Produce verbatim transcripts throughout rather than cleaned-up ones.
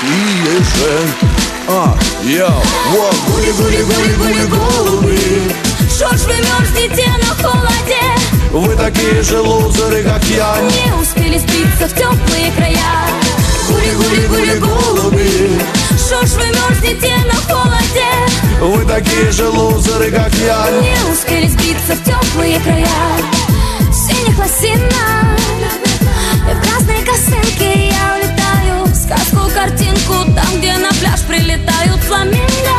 такие же. А, я, вот. Гули, гули, гули, гули, голуби. Шо ж вы мерзнете на холоде? Вы такие же лузеры, как я. Не успели спиться в теплые края. Гули, гули, гули, голуби. Шо ж вы мерзнете на холоде? Вы такие же лузеры, как я. Не успели сбиться в теплые края. В синих лосинах, в красной косынке я улетаю. Сказку, картинку, там, где на пляж прилетают фламинго.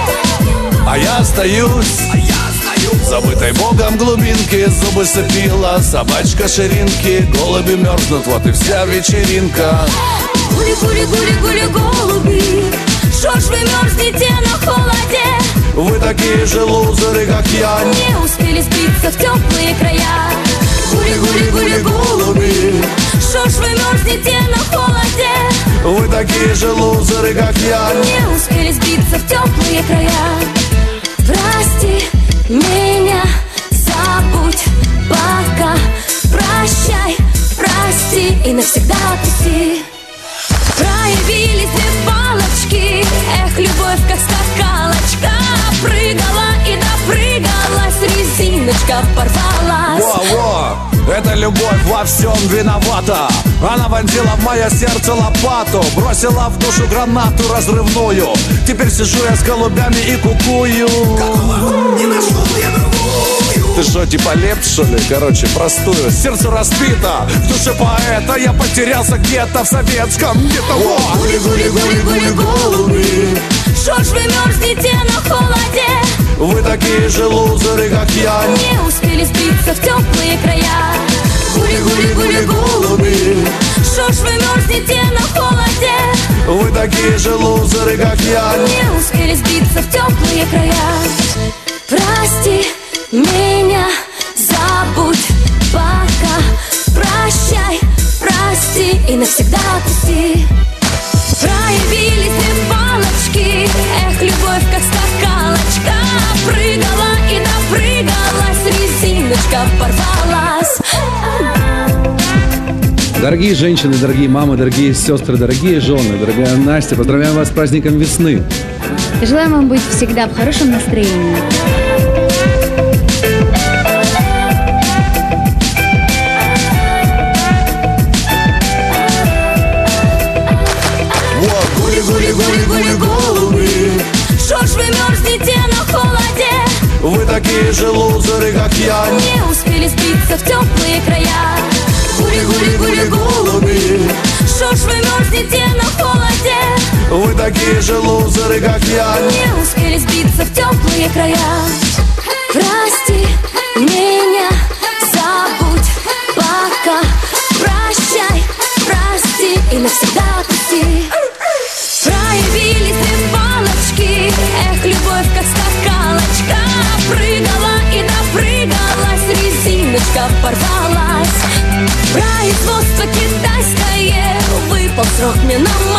А я остаюсь, а я остаюсь забытой богом глубинки. Зубы сцепила собачка ширинки. Голуби мерзнут, вот и вся вечеринка. Гули, гули, гули, гули, голуби. Шо ж вы мерзнете на холоде? Вы такие же лузеры, как я. Не успели сбиться в теплые края. Гули, гули, гули, голуби. Шо ж вы мерзнете на холоде? Вы такие же лузеры, как я. Не успели сбиться в теплые края. Прости меня, забудь пока. Прощай, прости и навсегда отпусти. Проявились две палочки. Эх, любовь как скакалочка. Прыгала и допрыгалась. Резиночка порвалась. Во-во, эта любовь во всем виновата. Она вонзила в мое сердце лопату. Бросила в душу гранату разрывную. Теперь сижу я с голубями и кукую. Какого? Не нашел я другую. Ты что, типа лепт, что ли? Короче, простую. Сердце разбито, в душе поэта. Я потерялся где-то в советском. Где-то вот. Гули, гули, гули, гули, голуби. Шо ж вы мерзнете на холоде? Вы такие же лузеры, как я. Не успели сбиться в теплые края. Гули, гули, гули, голуби. Шо ж вы мерзнете на холоде? Вы такие же лузеры, как я. Не успели сбиться в теплые края. Прости меня, забудь пока. Прощай, прости и навсегда отпусти. Проявились две палочки. Эх, любовь как скакалочка. Прыгала и допрыгалась. Резиночка порвалась. Дорогие женщины, дорогие мамы, дорогие сестры, дорогие жены, дорогая Настя, поздравляем вас с праздником весны. Желаем вам быть всегда в хорошем настроении. Гули, гули, гули, гули, голуби. Шо ж вы мерзнете на холоде? Вы такие же лузеры, как я. Не успели сбиться в теплые края. Гули, гули, гули, голуби. Шо ж вы мерзнете на холоде? Вы такие же лузеры, как я. Не успели сбиться в теплые края. Прости меня, забудь пока. Прощай, прости и навсегда отпусти. Проявились две палочки. Эх, любовь как скакалочка. Прыгала и допрыгалась. Резиночка порвалась. Производство китайское. Выпал срок мне на